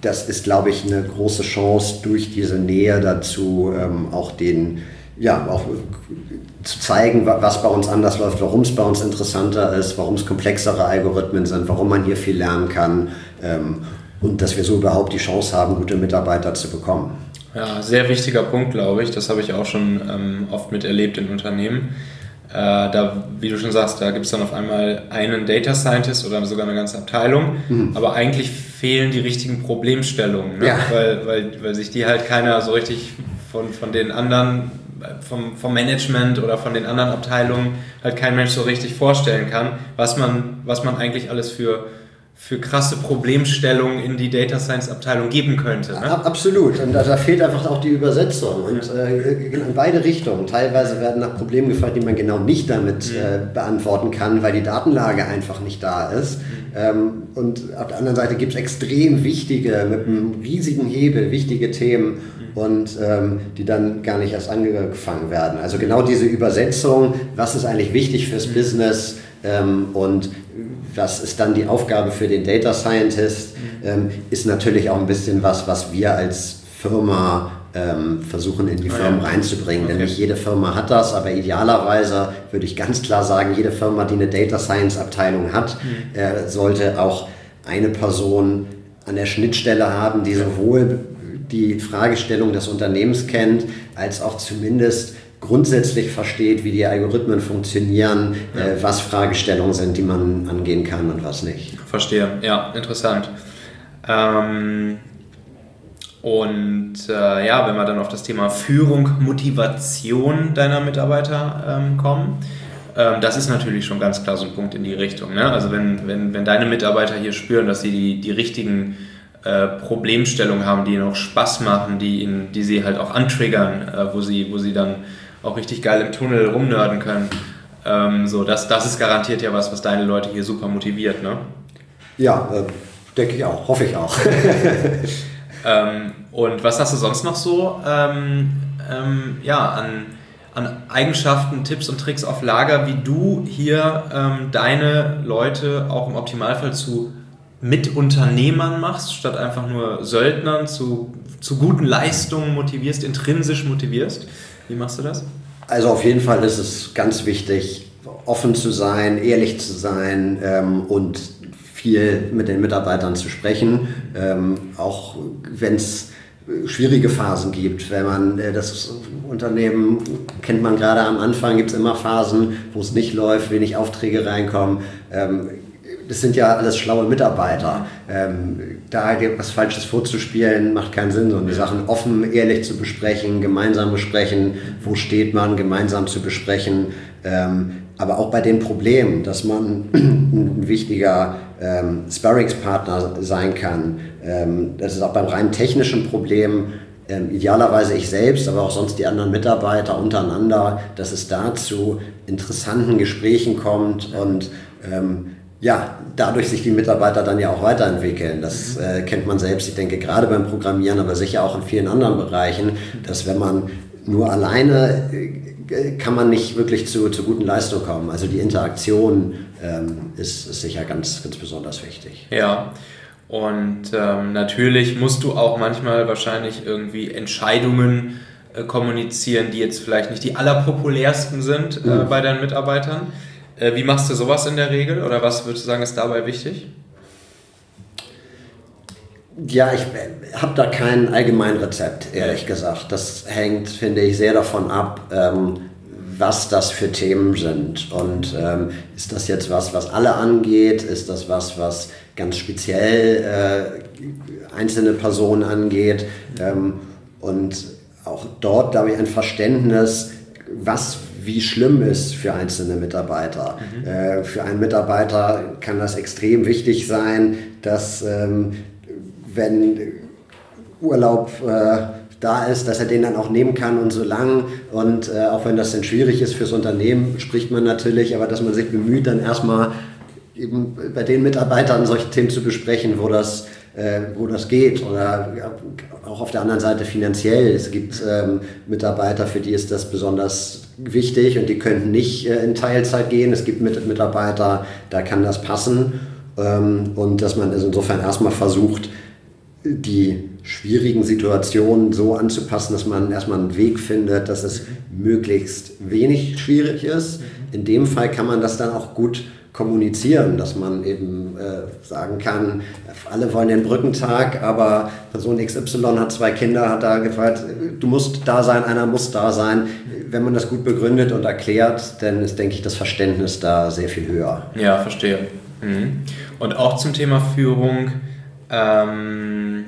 das ist, glaube ich, eine große Chance durch diese Nähe dazu, ähm, auch den, ja, auch zu zeigen, was bei uns anders läuft, warum es bei uns interessanter ist, warum es komplexere Algorithmen sind, warum man hier viel lernen kann ähm, und dass wir so überhaupt die Chance haben, gute Mitarbeiter zu bekommen. Ja, sehr wichtiger Punkt, glaube ich. Das habe ich auch schon ähm, oft miterlebt in Unternehmen. Äh, da, wie du schon sagst, da gibt es dann auf einmal einen Data Scientist oder sogar eine ganze Abteilung, mhm. aber eigentlich fehlen die richtigen Problemstellungen, ne? ja. weil, weil, weil sich die halt keiner so richtig von, von den anderen, vom, vom Management oder von den anderen Abteilungen halt kein Mensch so richtig vorstellen kann, was man, was man eigentlich alles für für krasse Problemstellungen in die Data Science Abteilung geben könnte. Ne? Absolut. Und da, da fehlt einfach auch die Übersetzung. Und äh, in beide Richtungen. Teilweise werden nach Problemen gefragt, die man genau nicht damit mhm. äh, beantworten kann, weil die Datenlage einfach nicht da ist. Mhm. Ähm, und auf der anderen Seite gibt es extrem wichtige, mit einem riesigen Hebel, wichtige Themen, mhm. und ähm, die dann gar nicht erst angefangen werden. Also genau diese Übersetzung, was ist eigentlich wichtig fürs mhm. Business, ähm, und was ist dann die Aufgabe für den Data Scientist, ähm, ist natürlich auch ein bisschen was, was wir als Firma ähm, versuchen in die Firmen reinzubringen. Okay. Denn nicht jede Firma hat das, aber idealerweise würde ich ganz klar sagen, jede Firma, die eine Data Science Abteilung hat, mhm. äh, sollte auch eine Person an der Schnittstelle haben, die sowohl die Fragestellung des Unternehmens kennt, als auch zumindest grundsätzlich versteht, wie die Algorithmen funktionieren, ja. äh, was Fragestellungen sind, die man angehen kann und was nicht. Verstehe, ja, interessant. Ähm, und äh, ja, wenn wir dann auf das Thema Führung, Motivation deiner Mitarbeiter ähm, kommen, ähm, das ist natürlich schon ganz klar so ein Punkt in die Richtung. Ne? Also wenn, wenn, wenn deine Mitarbeiter hier spüren, dass sie die, die richtigen äh, Problemstellungen haben, die ihnen auch Spaß machen, die, ihnen, die sie halt auch antriggern, äh, wo sie, wo sie dann auch richtig geil im Tunnel rumnörden können. Ähm, so, das, das ist garantiert ja was, was deine Leute hier super motiviert, ne? Ja, äh, denke ich auch, hoffe ich auch. ähm, und was hast du sonst noch so ähm, ähm, ja, an, an Eigenschaften, Tipps und Tricks auf Lager, wie du hier ähm, deine Leute auch im Optimalfall zu Mitunternehmern machst, statt einfach nur Söldnern, zu, zu guten Leistungen motivierst, intrinsisch motivierst? Wie machst du das? Also auf jeden Fall ist es ganz wichtig, offen zu sein, ehrlich zu sein ähm, und viel mit den Mitarbeitern zu sprechen, ähm, auch wenn es schwierige Phasen gibt. Wenn man äh, das Unternehmen kennt man gerade am Anfang, gibt es immer Phasen, wo es nicht läuft, wenig Aufträge reinkommen. Ähm, Das sind ja alles schlaue Mitarbeiter. Ähm, da was Falsches vorzuspielen, macht keinen Sinn, sondern die Sachen offen, ehrlich zu besprechen, gemeinsam besprechen, wo steht man, gemeinsam zu besprechen. Ähm, aber auch bei den Problemen, dass man ein wichtiger ähm, Sparringspartner sein kann. Ähm, das ist auch beim rein technischen Problem, ähm, idealerweise ich selbst, aber auch sonst die anderen Mitarbeiter untereinander, dass es da zu interessanten Gesprächen kommt und ähm, ja, dadurch sich die Mitarbeiter dann ja auch weiterentwickeln. Das äh, kennt man selbst, ich denke gerade beim Programmieren, aber sicher auch in vielen anderen Bereichen, dass wenn man nur alleine, äh, kann man nicht wirklich zu, zu guten Leistungen kommen. Also die Interaktion ähm, ist, ist sicher ganz, ganz besonders wichtig. Ja, und ähm, natürlich musst du auch manchmal wahrscheinlich irgendwie Entscheidungen äh, kommunizieren, die jetzt vielleicht nicht die allerpopulärsten sind äh, mhm. bei deinen Mitarbeitern. Wie machst du sowas in der Regel oder was würdest du sagen, ist dabei wichtig? Ja, ich habe da kein Allgemeinrezept, ehrlich gesagt. Das hängt, finde ich, sehr davon ab, ähm, was das für Themen sind. Und ähm, ist das jetzt was, was alle angeht? Ist das was, was ganz speziell äh, einzelne Personen angeht? Ähm, und auch dort, glaube ich, ein Verständnis, was wie schlimm ist für einzelne Mitarbeiter. Mhm. Äh, für einen Mitarbeiter kann das extrem wichtig sein, dass ähm, wenn Urlaub äh, da ist, dass er den dann auch nehmen kann und so lang. Und äh, auch wenn das dann schwierig ist fürs Unternehmen, spricht man natürlich, aber dass man sich bemüht, dann erstmal eben bei den Mitarbeitern solche Themen zu besprechen, wo das Äh, wo das geht, oder ja, auch auf der anderen Seite finanziell. Es gibt ähm, Mitarbeiter, für die ist das besonders wichtig und die könnten nicht äh, in Teilzeit gehen. Es gibt mit, Mitarbeiter, da kann das passen, ähm, und dass man insofern erstmal versucht, die schwierigen Situationen so anzupassen, dass man erstmal einen Weg findet, dass es möglichst wenig schwierig ist. In dem Fall kann man das dann auch gut kommunizieren, dass man eben äh, sagen kann, alle wollen den Brückentag, aber Person X Y hat zwei Kinder, hat da gefragt, du musst da sein, einer muss da sein. Wenn man das gut begründet und erklärt, dann ist, denke ich, das Verständnis da sehr viel höher. Ja, verstehe. Mhm. Und auch zum Thema Führung, ähm,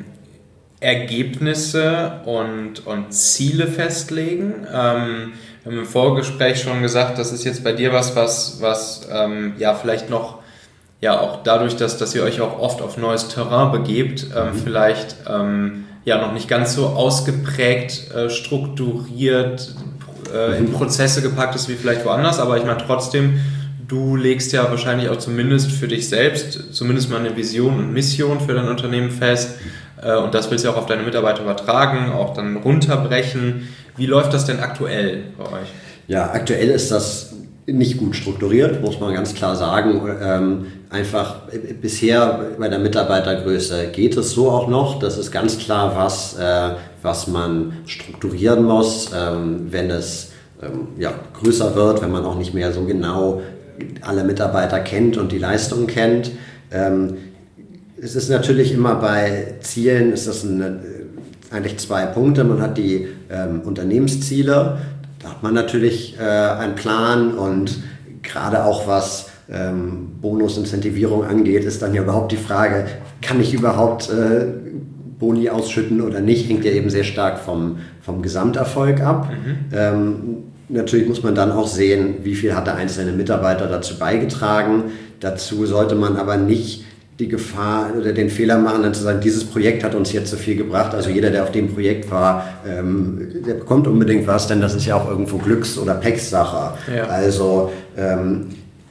Ergebnisse und, und Ziele festlegen. Ähm, wir haben im Vorgespräch schon gesagt, das ist jetzt bei dir was, was, was ähm, ja vielleicht noch, ja auch dadurch, dass, dass ihr euch auch oft auf neues Terrain begebt, ähm, mhm. vielleicht ähm, ja noch nicht ganz so ausgeprägt, äh, strukturiert, äh, in Prozesse gepackt ist wie vielleicht woanders, aber ich meine trotzdem, du legst ja wahrscheinlich auch zumindest für dich selbst, zumindest mal eine Vision und Mission für dein Unternehmen fest, äh, und das willst du auch auf deine Mitarbeiter übertragen, auch dann runterbrechen. Wie läuft das denn aktuell bei euch? Ja, aktuell ist das nicht gut strukturiert, muss man ganz klar sagen. Ähm, einfach bisher bei der Mitarbeitergröße geht es so auch noch. Das ist ganz klar was, äh, was man strukturieren muss, ähm, wenn es ähm, ja, größer wird, wenn man auch nicht mehr so genau alle Mitarbeiter kennt und die Leistungen kennt. Ähm, es ist natürlich immer bei Zielen, ist das eine, eigentlich zwei Punkte. Man hat die ähm, Unternehmensziele, da hat man natürlich äh, einen Plan und gerade auch was ähm, Bonusincentivierung angeht, ist dann ja überhaupt die Frage, kann ich überhaupt äh, Boni ausschütten oder nicht, hängt ja eben sehr stark vom, vom Gesamterfolg ab. Mhm. Ähm, natürlich muss man dann auch sehen, wie viel hat der einzelne Mitarbeiter dazu beigetragen. Dazu sollte man aber nicht die Gefahr oder den Fehler machen, dann zu sagen, dieses Projekt hat uns jetzt so viel gebracht, also jeder, der auf dem Projekt war, ähm, der bekommt unbedingt was, denn das ist ja auch irgendwo Glücks- oder Pechsache. Ja. Also ähm,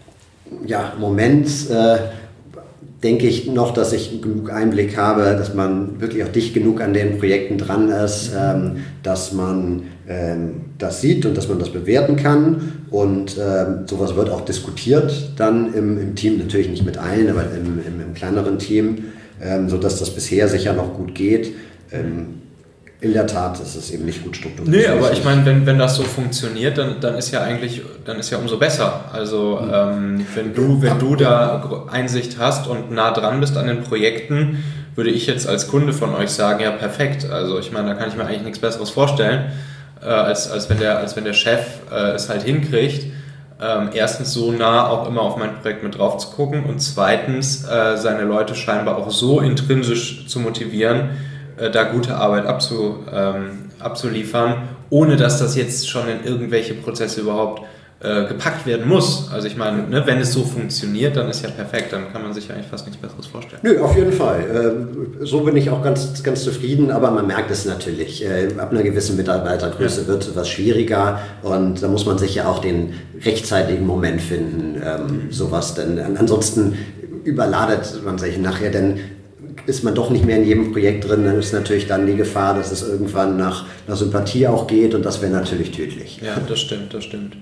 ja, im Moment äh, denke ich noch, dass ich genug Einblick habe, dass man wirklich auch dicht genug an den Projekten dran ist, ähm, dass man ähm, das sieht und dass man das bewerten kann. Und ähm, sowas wird auch diskutiert dann im, im Team, natürlich nicht mit allen, aber im, im, im kleineren Team, ähm, sodass das bisher sicher noch gut geht. Ähm, in der Tat ist es eben nicht gut strukturiert. Nee, aber ich meine, wenn, wenn das so funktioniert, dann, dann ist ja eigentlich, dann ist ja umso besser. Also mhm. ähm, wenn du, wenn du da Einsicht hast und nah dran bist an den Projekten, würde ich jetzt als Kunde von euch sagen, ja perfekt. Also ich meine, da kann ich mir eigentlich nichts Besseres vorstellen, äh, als, als, wenn der, als wenn der Chef äh, es halt hinkriegt, ähm, erstens so nah auch immer auf mein Projekt mit drauf zu gucken und zweitens äh, seine Leute scheinbar auch so intrinsisch zu motivieren, da gute Arbeit abzu, ähm, abzuliefern, ohne dass das jetzt schon in irgendwelche Prozesse überhaupt äh, gepackt werden muss. Also ich meine, ne, wenn es so funktioniert, dann ist ja perfekt, dann kann man sich eigentlich fast nichts Besseres vorstellen. Nö, auf jeden Fall. Äh, so bin ich auch ganz, ganz zufrieden, aber man merkt es natürlich. Äh, ab einer gewissen Mitarbeitergröße ja. wird es etwas schwieriger und da muss man sich ja auch den rechtzeitigen Moment finden, ähm, mhm. sowas, denn ansonsten überladet man sich nachher, denn ist man doch nicht mehr in jedem Projekt drin, dann ist natürlich dann die Gefahr, dass es irgendwann nach, nach Sympathie auch geht und das wäre natürlich tödlich. Ja, das stimmt, das stimmt.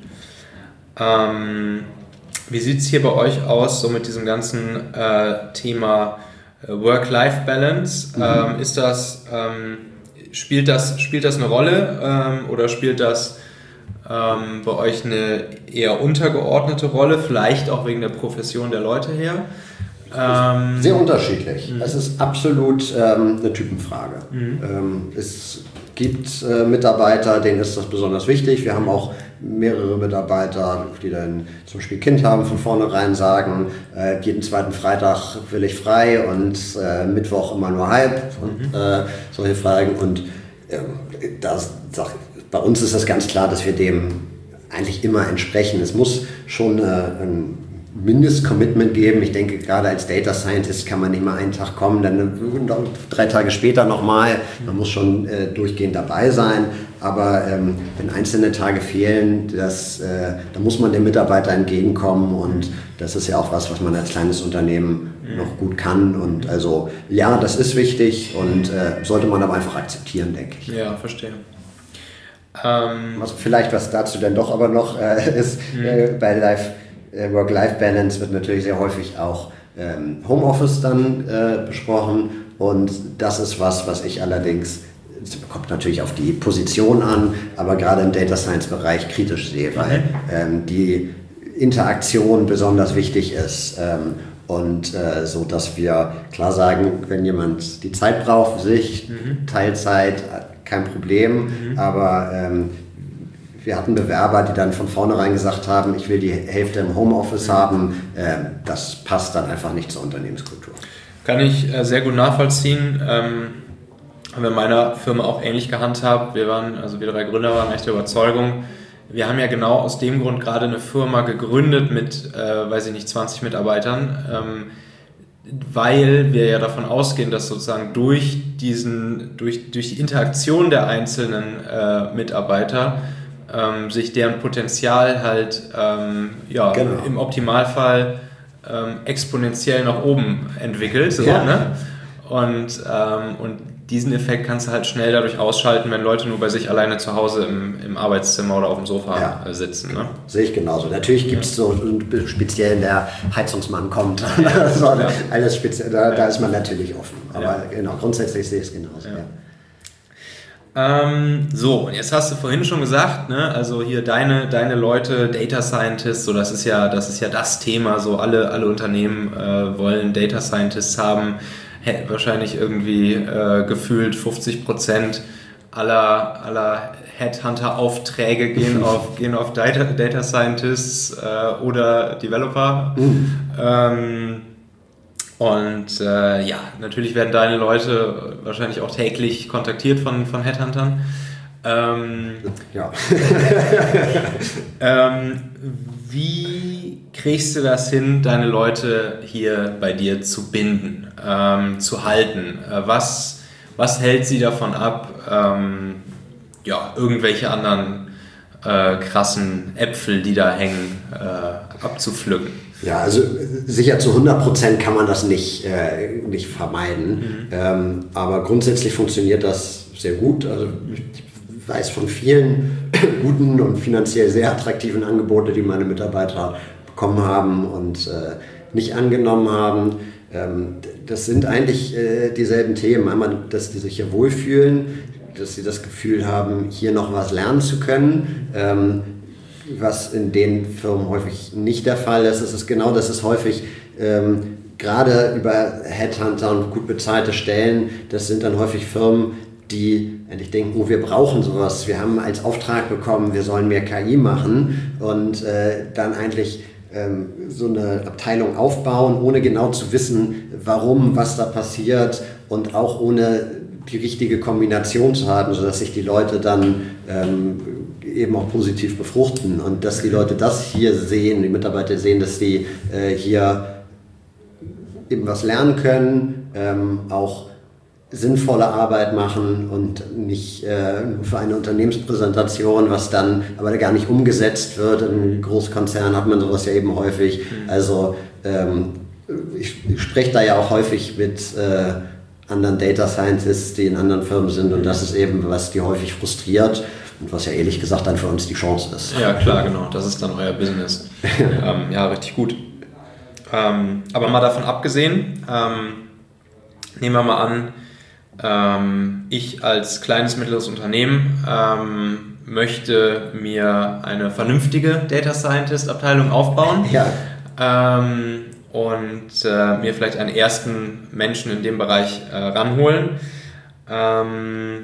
Ähm, wie sieht es hier bei euch aus, so mit diesem ganzen äh, Thema äh, Work-Life-Balance? Mhm. Ähm, ist das, ähm, spielt das, spielt das eine Rolle ähm, oder spielt das ähm, bei euch eine eher untergeordnete Rolle, vielleicht auch wegen der Profession der Leute her? Ähm, Sehr unterschiedlich. Mhm. Es ist absolut ähm, eine Typenfrage. Mhm. Ähm, es gibt äh, Mitarbeiter, denen ist das besonders wichtig. Wir haben auch mehrere Mitarbeiter, die dann zum Beispiel Kind haben, von vornherein sagen, äh, jeden zweiten Freitag will ich frei und äh, Mittwoch immer nur halb und mhm. äh, solche Fragen. Und äh, das, das, bei uns ist das ganz klar, dass wir dem eigentlich immer entsprechen. Es muss schon äh, ein Mindestcommitment geben. Ich denke, gerade als Data Scientist kann man nicht mal einen Tag kommen, dann drei Tage später nochmal. Man muss schon äh, durchgehend dabei sein. Aber ähm, wenn einzelne Tage fehlen, das, äh, da muss man dem Mitarbeiter entgegenkommen. Und das ist ja auch was, was man als kleines Unternehmen noch gut kann. Und also ja, das ist wichtig und äh, sollte man aber einfach akzeptieren, denke ich. Ja, verstehe. Ähm, also vielleicht was dazu dann doch aber noch äh, ist, äh, bei Life Work-Life-Balance wird natürlich sehr häufig auch ähm, Homeoffice dann äh, besprochen und das ist was, was ich allerdings, es kommt natürlich auf die Position an, aber gerade im Data Science Bereich kritisch sehe, weil ähm, die Interaktion besonders wichtig ist. Ähm, Und äh, so, dass wir klar sagen, wenn jemand die Zeit braucht für sich, mhm. Teilzeit, kein Problem, mhm. aber ähm, wir hatten Bewerber, die dann von vornherein gesagt haben, ich will die Hälfte im Homeoffice mhm. haben, äh, das passt dann einfach nicht zur Unternehmenskultur. Kann ich äh, sehr gut nachvollziehen. Ähm, haben wir in meiner Firma auch ähnlich gehandhabt. Wir waren, also wir drei Gründer waren echt der Überzeugung, wir haben ja genau aus dem Grund gerade eine Firma gegründet mit, äh, weiß ich nicht, zwanzig Mitarbeitern, ähm, weil wir ja davon ausgehen, dass sozusagen durch diesen, durch, durch die Interaktion der einzelnen äh, Mitarbeiter ähm, sich deren Potenzial halt ähm, ja, genau. im Optimalfall ähm, exponentiell nach oben entwickelt. So, ja. ne? Und, ähm, und diesen Effekt kannst du halt schnell dadurch ausschalten, wenn Leute nur bei sich alleine zu Hause im, im Arbeitszimmer oder auf dem Sofa ja. sitzen. Ne? Sehe ich genauso. Natürlich gibt es so speziell, der Heizungsmann kommt. Ja. so, ja. Alles speziell, da, da ist man natürlich offen. Aber ja. genau, grundsätzlich sehe ich es genauso. Ja. Ja. Ähm, so, und jetzt hast du vorhin schon gesagt, ne, also hier deine, deine Leute, Data Scientists, so das ist ja, das ist ja das Thema, so alle, alle Unternehmen äh, wollen Data Scientists haben. Wahrscheinlich irgendwie äh, gefühlt fünfzig Prozent aller, aller Headhunter-Aufträge gehen auf, gehen auf Data, Data Scientists äh, oder Developer. Mhm. Ähm, und äh, ja, natürlich werden deine Leute wahrscheinlich auch täglich kontaktiert von, von Headhuntern. Ähm, ja. ähm, wie kriegst du das hin, deine Leute hier bei dir zu binden, ähm, zu halten? Äh, was, was hält sie davon ab, ähm, ja, irgendwelche anderen äh, krassen Äpfel, die da hängen, äh, abzupflücken? Ja, also sicher zu hundert Prozent kann man das nicht, äh, nicht vermeiden, mhm. ähm, aber grundsätzlich funktioniert das sehr gut. Also ich weiß von vielen guten und finanziell sehr attraktiven Angeboten, die meine Mitarbeiter bekommen haben und äh, nicht angenommen haben. Ähm, das sind eigentlich äh, dieselben Themen. Einmal, dass die sich hier wohlfühlen, dass sie das Gefühl haben, hier noch was lernen zu können, ähm, was in den Firmen häufig nicht der Fall ist. Es ist genau, das ist häufig ähm, gerade über Headhunter und gut bezahlte Stellen, das sind dann häufig Firmen, die endlich denken, oh, wir brauchen sowas, wir haben als Auftrag bekommen, wir sollen mehr K I machen und äh, dann eigentlich ähm, so eine Abteilung aufbauen, ohne genau zu wissen, warum, was da passiert und auch ohne die richtige Kombination zu haben, sodass sich die Leute dann ähm, eben auch positiv befruchten und dass die Leute das hier sehen, die Mitarbeiter sehen, dass die äh, hier eben was lernen können, ähm, auch sinnvolle Arbeit machen und nicht äh, für eine Unternehmenspräsentation, was dann aber gar nicht umgesetzt wird. In Großkonzernen hat man sowas ja eben häufig. Also ähm, ich, ich spreche da ja auch häufig mit äh, anderen Data Scientists, die in anderen Firmen sind und das ist eben, was die häufig frustriert und was ja ehrlich gesagt dann für uns die Chance ist. Ja klar, genau. Das ist dann euer Business. ähm, ja, richtig gut. Ähm, aber mal davon abgesehen, ähm, nehmen wir mal an, Ähm, ich als kleines, mittleres Unternehmen ähm, möchte mir eine vernünftige Data Scientist Abteilung aufbauen ja. ähm, und äh, mir vielleicht einen ersten Menschen in dem Bereich äh, ranholen. Ähm,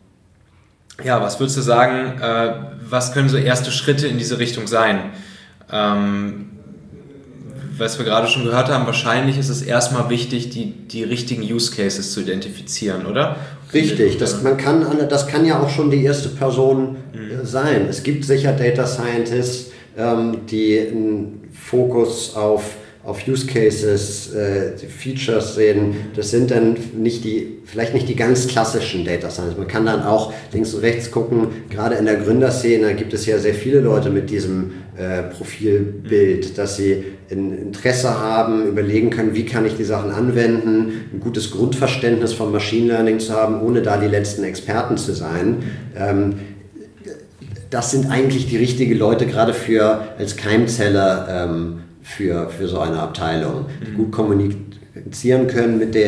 ja, was würdest du sagen, äh, was können so erste Schritte in diese Richtung sein? Ähm, Was wir gerade schon gehört haben, wahrscheinlich ist es erstmal wichtig, die, die richtigen Use Cases zu identifizieren, oder? Richtig, das, man kann, das kann ja auch schon die erste Person mhm. sein. Es gibt sicher Data Scientists, ähm, die einen Fokus auf, auf Use Cases, äh, die Features sehen. Das sind dann nicht die, vielleicht nicht die ganz klassischen Data Scientists. Man kann dann auch links und rechts gucken. Gerade in der Gründerszene gibt es ja sehr viele Leute mit diesem äh, Profilbild, dass sie ein Interesse haben, überlegen können, wie kann ich die Sachen anwenden, ein gutes Grundverständnis von Machine Learning zu haben, ohne da die letzten Experten zu sein. Ähm, das sind eigentlich die richtigen Leute, gerade für als Keimzelle ähm, für, für so eine Abteilung, die gut kommunizieren können mit den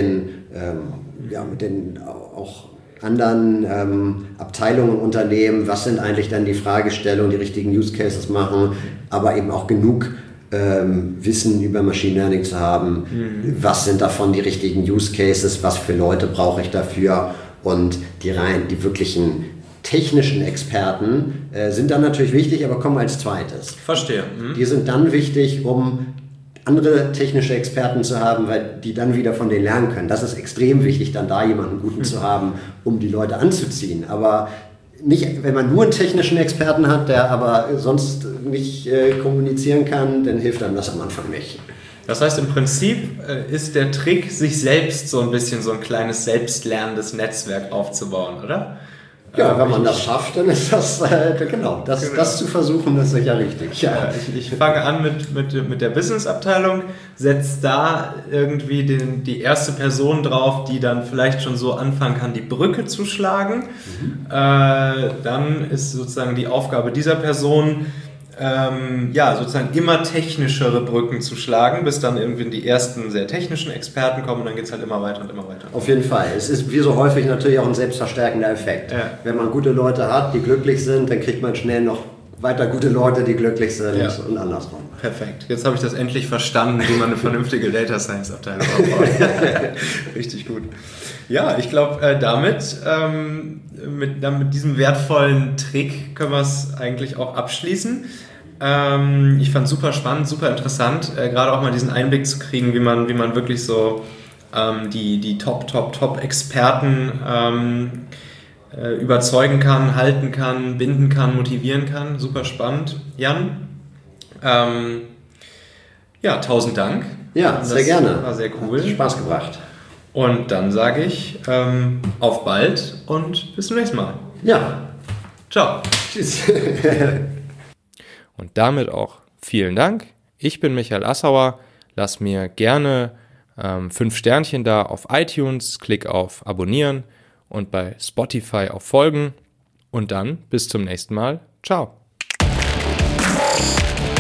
ähm, ja, mit den auch anderen ähm, Abteilungen im Unternehmen, was sind eigentlich dann die Fragestellungen, die richtigen Use Cases machen, aber eben auch genug ähm, Wissen über Machine Learning zu haben, mhm. was sind davon die richtigen Use Cases, was für Leute brauche ich dafür und die rein, die wirklichen technischen Experten äh, sind dann natürlich wichtig, aber kommen als zweites. Verstehe. Mhm. Die sind dann wichtig, um andere technische Experten zu haben, weil die dann wieder von denen lernen können. Das ist extrem wichtig, dann da jemanden Guten zu haben, um die Leute anzuziehen. Aber nicht, wenn man nur einen technischen Experten hat, der aber sonst nicht äh, kommunizieren kann, dann hilft einem das am Anfang nicht. Das heißt, im Prinzip äh, ist der Trick, sich selbst so ein bisschen so ein kleines selbstlernendes Netzwerk aufzubauen, oder? Ja, wenn man das schafft, dann ist das, äh, genau, das, genau, das zu versuchen, das ist sicher richtig. Ja. Ja, ich, ich fange an mit, mit, mit der Business-Abteilung, setze da irgendwie den, die erste Person drauf, die dann vielleicht schon so anfangen kann, die Brücke zu schlagen. Mhm. Äh, dann ist sozusagen die Aufgabe dieser Person, Ähm, ja, sozusagen immer technischere Brücken zu schlagen, bis dann irgendwie die ersten sehr technischen Experten kommen und dann geht es halt immer weiter und immer weiter. Auf jeden Fall. Es ist wie so häufig natürlich auch ein selbstverstärkender Effekt. Ja. Wenn man gute Leute hat, die glücklich sind, dann kriegt man schnell noch weiter gute Leute, die glücklich sind ja. und andersrum. Perfekt. Jetzt habe ich das endlich verstanden, wie man eine vernünftige Data Science Abteilung aufbaut. Richtig gut. Ja, ich glaube, äh, damit, ähm, mit, dann mit diesem wertvollen Trick können wir es eigentlich auch abschließen. Ähm, ich fand es super spannend, super interessant, äh, gerade auch mal diesen Einblick zu kriegen, wie man, wie man wirklich so ähm, die, die Top, Top, Top-Experten ähm, äh, überzeugen kann, halten kann, binden kann, motivieren kann. Super spannend. Jan, ähm, ja, tausend Dank. Ja, sehr das gerne. War sehr cool. Hat Spaß gebracht. Und dann sage ich ähm, auf bald und bis zum nächsten Mal. Ja. Ciao. Tschüss. Und damit auch vielen Dank. Ich bin Michael Assauer. Lass mir gerne ähm, fünf Sternchen da auf iTunes. Klick auf Abonnieren und bei Spotify auf Folgen. Und dann bis zum nächsten Mal. Ciao.